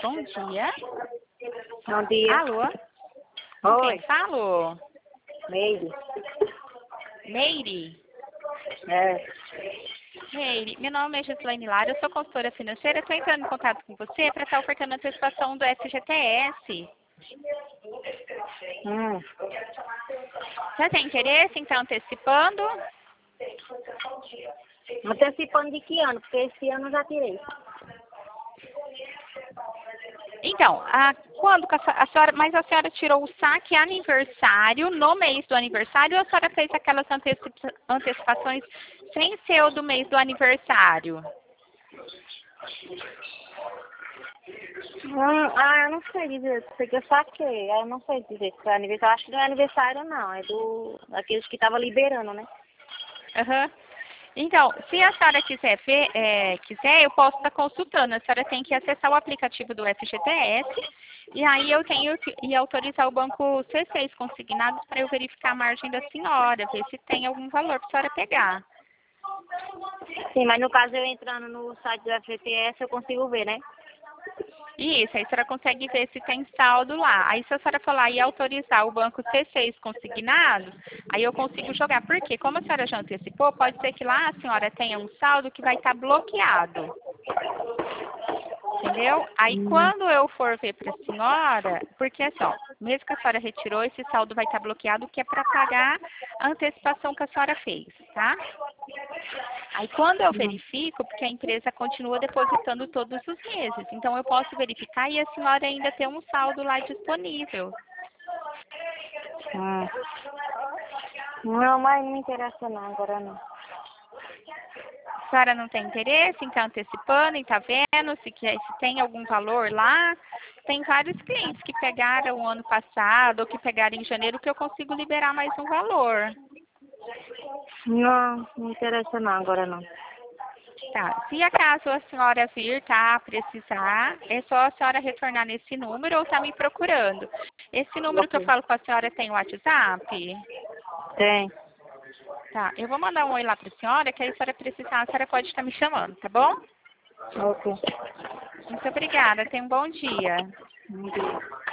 Bom dia. Bom dia. Alô? Com Oi. quem falo? Meire. Meire? É. Meire, meu nome é Gislaine Lara, eu sou consultora financeira, estou entrando em contato com você para estar ofertando a antecipação do FGTS. Hum. Você tem interesse em estar antecipando? Antecipando de que ano? Porque esse ano eu já tirei. Então, quando que a senhora, mas a senhora tirou o saque aniversário, no mês do aniversário, ou a senhora fez aquelas antecipações sem ser o do mês do aniversário? Eu não sei dizer, porque eu saquei. Eu não sei dizer se foi aniversário. Acho que não é aniversário, não. É daqueles que estavam liberando, né? Aham. Então, se a senhora quiser ver, eu posso estar consultando. A senhora tem que acessar o aplicativo do FGTS e aí eu tenho que ir autorizar o banco C6 consignados para eu verificar a margem da senhora, ver se tem algum valor para a senhora pegar. Sim, mas no caso eu entrando no site do FGTS eu consigo ver, né? Isso, aí a senhora consegue ver se tem saldo lá. Aí se a senhora for lá e autorizar o banco C6 consignado, aí eu consigo jogar. Porque como a senhora já antecipou, pode ser que lá a senhora tenha um saldo que vai estar bloqueado. Entendeu? Aí quando eu for ver para a senhora, porque assim, ó, mesmo que a senhora retirou, esse saldo vai estar bloqueado, que é para pagar a antecipação que a senhora fez, tá? Aí quando eu verifico, porque a empresa continua depositando todos os meses, então eu posso verificar e a senhora ainda tem um saldo lá disponível. Não, mas não me interessa não, agora não. A senhora não tem interesse em estar antecipando, em estar vendo se tem algum valor lá? Tem vários clientes que pegaram o ano passado ou que pegaram em janeiro que eu consigo liberar mais um valor. Não, não me interessa não, agora não. Tá. Se acaso a senhora vir, tá, precisar, é só a senhora retornar nesse número ou tá me procurando. Esse número que eu Ok. falo com a senhora tem o WhatsApp? Tem. Tá. Eu vou mandar um oi lá pra senhora, que aí a senhora precisar, a senhora pode estar me chamando, tá bom? Ok. Muito obrigada. Tenha um bom dia. Bom dia.